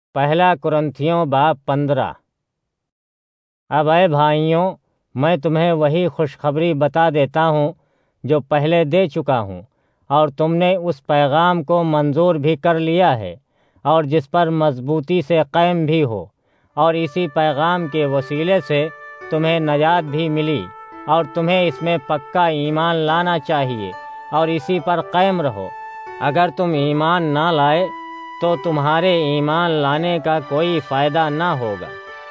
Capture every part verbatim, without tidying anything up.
پہلا کرنتھیوں باب پندرہ۔ اب اے بھائیوں، میں تمہیں وہی خوشخبری بتا دیتا ہوں جو پہلے دے چکا ہوں، اور تم نے اس پیغام کو منظور بھی کر لیا ہے اور جس پر مضبوطی سے قائم بھی ہو، اور اسی پیغام کے وسیلے سے تمہیں نجات بھی ملی، اور تمہیں اس میں پکا ایمان لانا چاہیے اور اسی پر قائم رہو۔ اگر تم ایمان نہ لائے تو تمہارے ایمان لانے کا کوئی فائدہ نہ ہوگا۔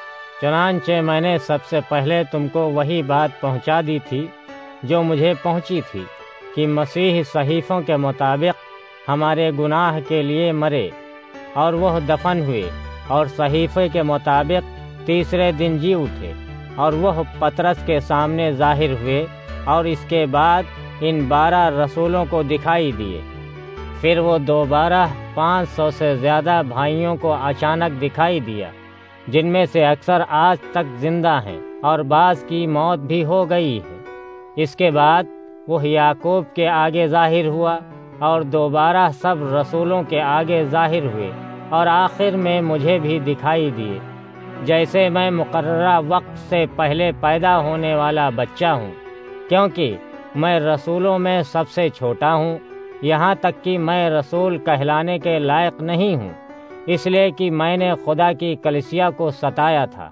چنانچہ میں نے سب سے پہلے تم کو وہی بات پہنچا دی تھی جو مجھے پہنچی تھی، کہ مسیح صحیفوں کے مطابق ہمارے گناہ کے لیے مرے، اور وہ دفن ہوئے، اور صحیفے کے مطابق تیسرے دن جی اٹھے، اور وہ پطرس کے سامنے ظاہر ہوئے، اور اس کے بعد ان بارہ رسولوں کو دکھائی دیے۔ پھر وہ دوبارہ پانچ سو سے زیادہ بھائیوں کو اچانک دکھائی دیا، جن میں سے اکثر آج تک زندہ ہیں، اور بعض کی موت بھی ہو گئی ہے۔ اس کے بعد وہ یعقوب کے آگے ظاہر ہوا، اور دوبارہ سب رسولوں کے آگے ظاہر ہوئے، اور آخر میں مجھے بھی دکھائی دیے، جیسے میں مقررہ وقت سے پہلے پیدا ہونے والا بچہ ہوں، کیونکہ میں رسولوں میں سب سے چھوٹا ہوں، یہاں تک کہ میں رسول کہلانے کے لائق نہیں ہوں، اس لیے کہ میں نے خدا کی کلیسیا کو ستایا تھا۔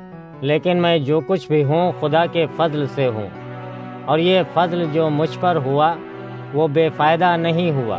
لیکن میں جو کچھ بھی ہوں خدا کے فضل سے ہوں، اور یہ فضل جو مجھ پر ہوا وہ بے فائدہ نہیں ہوا،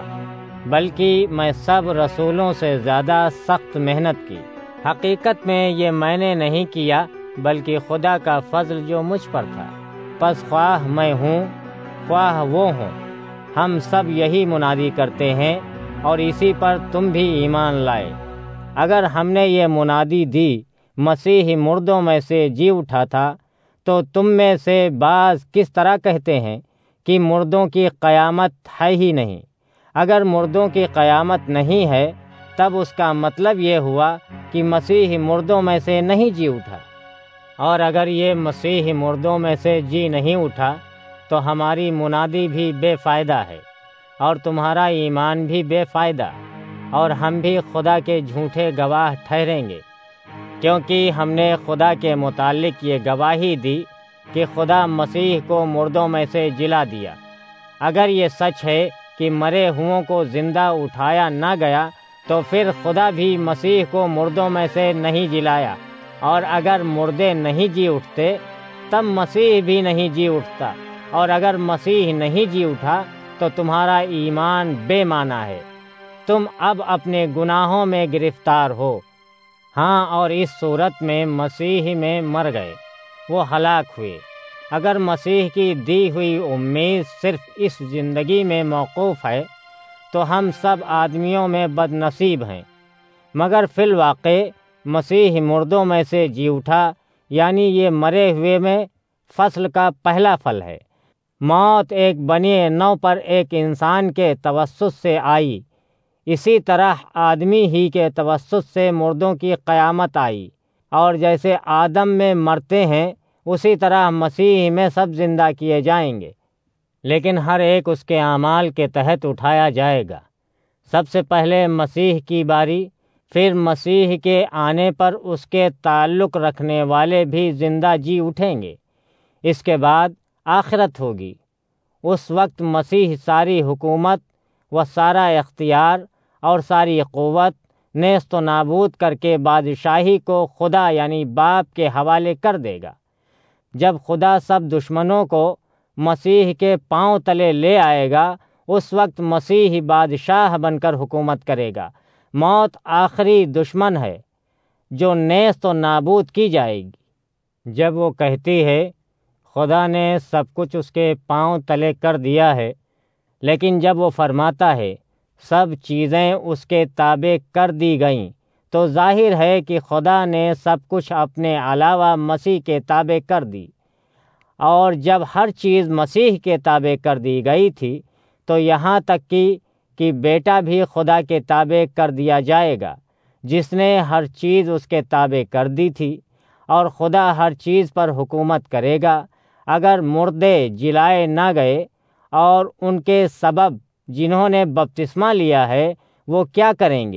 بلکہ میں سب رسولوں سے زیادہ سخت محنت کی۔ حقیقت میں یہ میں نے نہیں کیا، بلکہ خدا کا فضل جو مجھ پر تھا۔ پس خواہ میں ہوں خواہ وہ ہوں، ہم سب یہی منادی کرتے ہیں، اور اسی پر تم بھی ایمان لائے۔ اگر ہم نے یہ منادی دی مسیح مردوں میں سے جی اٹھا تھا، تو تم میں سے بعض کس طرح کہتے ہیں کہ مردوں کی قیامت ہے ہی نہیں۔ اگر مردوں کی قیامت نہیں ہے، تب اس کا مطلب یہ ہوا کہ مسیح مردوں میں سے نہیں جی اٹھا، اور اگر یہ مسیح مردوں میں سے جی نہیں اٹھا تو ہماری منادی بھی بے فائدہ ہے، اور تمہارا ایمان بھی بے فائدہ، اور ہم بھی خدا کے جھوٹے گواہ ٹھہریں گے، کیونکہ ہم نے خدا کے متعلق یہ گواہی دی کہ خدا مسیح کو مردوں میں سے جلا دیا۔ اگر یہ سچ ہے کہ مرے ہوں کو زندہ اٹھایا نہ گیا، تو پھر خدا بھی مسیح کو مردوں میں سے نہیں جلایا، اور اگر مردے نہیں جی اٹھتے تب مسیح بھی نہیں جی اٹھتا، اور اگر مسیح نہیں جی اٹھا تو تمہارا ایمان بے معنی ہے، تم اب اپنے گناہوں میں گرفتار ہو۔ ہاں، اور اس صورت میں مسیح میں مر گئے، وہ ہلاک ہوئے۔ اگر مسیح کی دی ہوئی امید صرف اس زندگی میں موقوف ہے تو ہم سب آدمیوں میں بد نصیب ہیں، مگر فی الواقع مسیح مردوں میں سے جی اٹھا، یعنی یہ مرے ہوئے میں فصل کا پہلا پھل ہے۔ موت ایک بنی نوع پر ایک انسان کے توسط سے آئی، اسی طرح آدمی ہی کے توسط سے مردوں کی قیامت آئی، اور جیسے آدم میں مرتے ہیں اسی طرح مسیح میں سب زندہ کیے جائیں گے، لیکن ہر ایک اس کے اعمال کے تحت اٹھایا جائے گا۔ سب سے پہلے مسیح کی باری، پھر مسیح کے آنے پر اس کے تعلق رکھنے والے بھی زندہ جی اٹھیں گے۔ اس کے بعد آخرت ہوگی۔ اس وقت مسیح ساری حکومت و سارا اختیار اور ساری قوت نیست و نابود کر کے بادشاہی کو خدا یعنی باپ کے حوالے کر دے گا۔ جب خدا سب دشمنوں کو مسیح کے پاؤں تلے لے آئے گا، اس وقت مسیح بادشاہ بن کر حکومت کرے گا۔ موت آخری دشمن ہے جو نیست و نابود کی جائے گی۔ جب وہ کہتی ہے خدا نے سب کچھ اس کے پاؤں تلے کر دیا ہے، لیکن جب وہ فرماتا ہے سب چیزیں اس کے تابع کر دی گئیں، تو ظاہر ہے کہ خدا نے سب کچھ اپنے علاوہ مسیح کے تابع کر دی۔ اور جب ہر چیز مسیح کے تابع کر دی گئی تھی تو یہاں تک کہ کہ بیٹا بھی خدا کے تابع کر دیا جائے گا، جس نے ہر چیز اس کے تابع کر دی تھی، اور خدا ہر چیز پر حکومت کرے گا۔ اگر مردے جلائے نہ گئے اور ان کے سبب جنہوں نے بپتسمہ لیا ہے وہ کیا کریں گے؟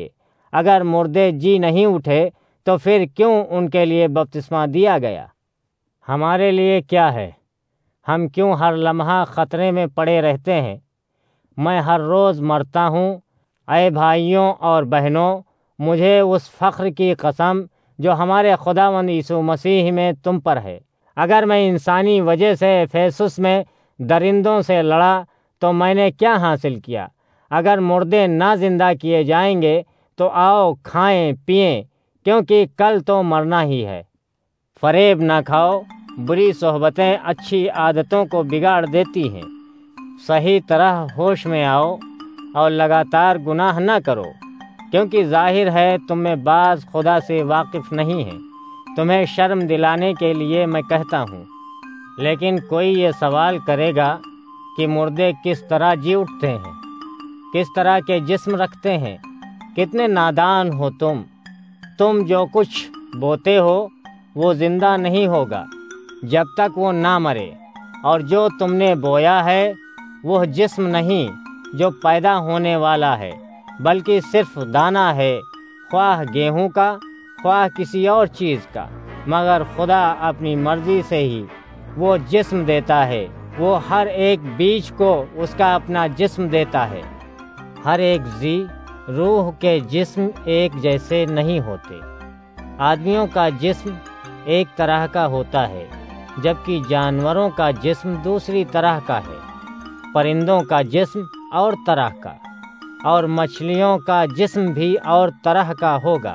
اگر مردے جی نہیں اٹھے تو پھر کیوں ان کے لیے بپتسمہ دیا گیا؟ ہمارے لیے کیا ہے؟ ہم کیوں ہر لمحہ خطرے میں پڑے رہتے ہیں؟ میں ہر روز مرتا ہوں۔ اے بھائیوں اور بہنوں، مجھے اس فخر کی قسم جو ہمارے خداوند یسوع مسیح میں تم پر ہے، اگر میں انسانی وجہ سے ایفیسس میں درندوں سے لڑا تو میں نے کیا حاصل کیا؟ اگر مردے نہ زندہ کیے جائیں گے تو آؤ کھائیں پئیں، کیونکہ کل تو مرنا ہی ہے۔ فریب نہ کھاؤ، بری صحبتیں اچھی عادتوں کو بگاڑ دیتی ہیں۔ صحیح طرح ہوش میں آؤ اور لگاتار گناہ نہ کرو، کیونکہ ظاہر ہے تم میں بعض خدا سے واقف نہیں ہیں۔ تمہیں شرم دلانے کے لیے میں کہتا ہوں۔ لیکن کوئی یہ سوال کرے گا کہ مردے کس طرح جی اٹھتے ہیں؟ کس طرح کے جسم رکھتے ہیں؟ کتنے نادان ہو تم! تم جو کچھ بوتے ہو وہ زندہ نہیں ہوگا جب تک وہ نہ مرے، اور جو تم نے بویا ہے وہ جسم نہیں جو پیدا ہونے والا ہے، بلکہ صرف دانہ ہے، خواہ گیہوں کا خواہ کسی اور چیز کا، مگر خدا اپنی مرضی سے ہی وہ جسم دیتا ہے۔ وہ ہر ایک بیج کو اس کا اپنا جسم دیتا ہے۔ ہر ایک ذی روح کے جسم ایک جیسے نہیں ہوتے۔ آدمیوں کا جسم ایک طرح کا ہوتا ہے، جبکہ جانوروں کا جسم دوسری طرح کا ہے، پرندوں کا جسم اور طرح کا، اور مچھلیوں کا جسم بھی اور طرح کا ہوگا۔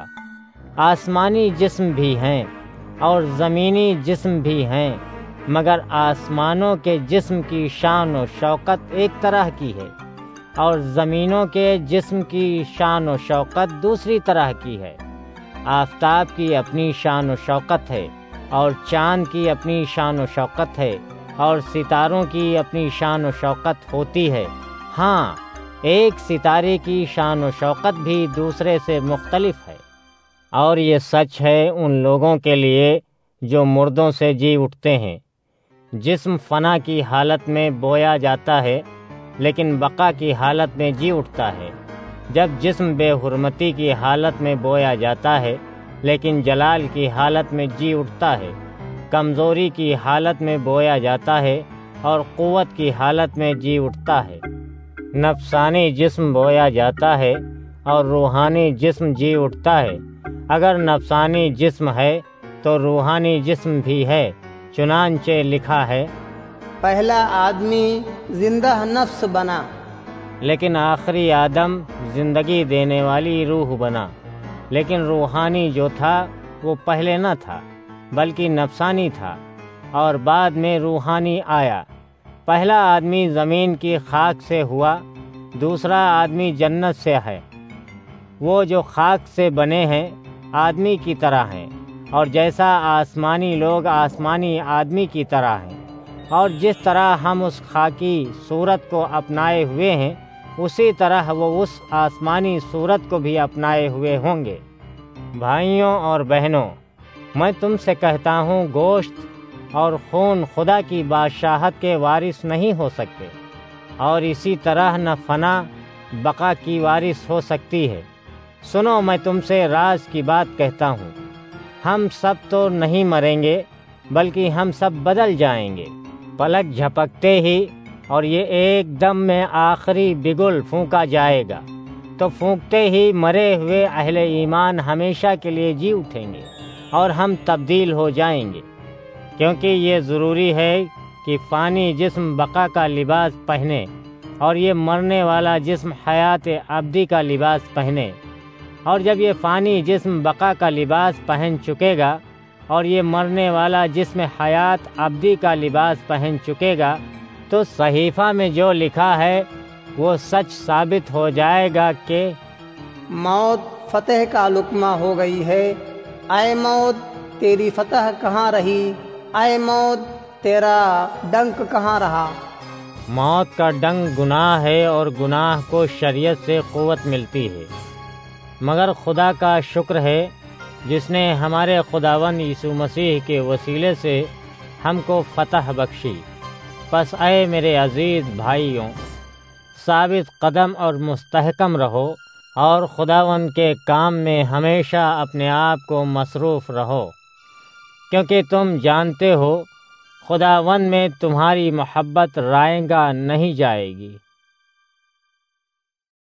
آسمانی جسم بھی ہیں اور زمینی جسم بھی ہیں، مگر آسمانوں کے جسم کی شان و شوکت ایک طرح کی ہے، اور زمینوں کے جسم کی شان و شوکت دوسری طرح کی ہے۔ آفتاب کی اپنی شان و شوکت ہے، اور چاند کی اپنی شان و شوکت ہے، اور ستاروں کی اپنی شان و شوکت ہوتی ہے۔ ہاں، ایک ستارے کی شان و شوکت بھی دوسرے سے مختلف ہے۔ اور یہ سچ ہے ان لوگوں کے لیے جو مردوں سے جی اٹھتے ہیں۔ جسم فنا کی حالت میں بویا جاتا ہے، لیکن بقا کی حالت میں جی اٹھتا ہے۔ جب جسم بے حرمتی کی حالت میں بویا جاتا ہے، لیکن جلال کی حالت میں جی اٹھتا ہے۔ کمزوری کی حالت میں بویا جاتا ہے اور قوت کی حالت میں جی اٹھتا ہے۔ نفسانی جسم بویا جاتا ہے اور روحانی جسم جی اٹھتا ہے۔ اگر نفسانی جسم ہے تو روحانی جسم بھی ہے، چنانچہ لکھا ہے، پہلا آدمی زندہ نفس بنا، لیکن آخری آدم زندگی دینے والی روح بنا۔ لیکن روحانی جو تھا وہ پہلے نہ تھا، بلکہ نفسانی تھا، اور بعد میں روحانی آیا۔ پہلا آدمی زمین کی خاک سے ہوا، دوسرا آدمی جنت سے ہے۔ وہ جو خاک سے بنے ہیں آدمی کی طرح ہیں، اور جیسا آسمانی لوگ آسمانی آدمی کی طرح ہیں، اور جس طرح ہم اس خاکی صورت کو اپنائے ہوئے ہیں، اسی طرح وہ اس آسمانی صورت کو بھی اپنائے ہوئے ہوں گے۔ بھائیوں اور بہنوں، میں تم سے کہتا ہوں، گوشت اور خون خدا کی بادشاہت کے وارث نہیں ہو سکتے، اور اسی طرح نہ فنا بقا کی وارث ہو سکتی ہے۔ سنو، میں تم سے راز کی بات کہتا ہوں، ہم سب تو نہیں مریں گے، بلکہ ہم سب بدل جائیں گے، پلک جھپکتے ہی، اور یہ ایک دم میں آخری بگل پھونکا جائے گا، تو پھونکتے ہی مرے ہوئے اہل ایمان ہمیشہ کے لیے جی اٹھیں گے، اور ہم تبدیل ہو جائیں گے۔ کیونکہ یہ ضروری ہے کہ فانی جسم بقا کا لباس پہنے، اور یہ مرنے والا جسم حیات ابدی کا لباس پہنے۔ اور جب یہ فانی جسم بقا کا لباس پہن چکے گا، اور یہ مرنے والا جسم حیات ابدی کا لباس پہن چکے گا، تو صحیفہ میں جو لکھا ہے وہ سچ ثابت ہو جائے گا کہ موت فتح کا لقمہ ہو گئی ہے۔ اے موت تیری فتح کہاں رہی؟ اے موت تیرا ڈنک کہاں رہا؟ موت کا ڈنک گناہ ہے، اور گناہ کو شریعت سے قوت ملتی ہے، مگر خدا کا شکر ہے جس نے ہمارے خداوند یسوع مسیح کے وسیلے سے ہم کو فتح بخشی۔ پس اے میرے عزیز بھائیوں، ثابت قدم اور مستحکم رہو، اور خداوند کے کام میں ہمیشہ اپنے آپ کو مصروف رہو، کیونکہ تم جانتے ہو خداوند میں تمہاری محبت رائے گاہ نہیں جائے گی۔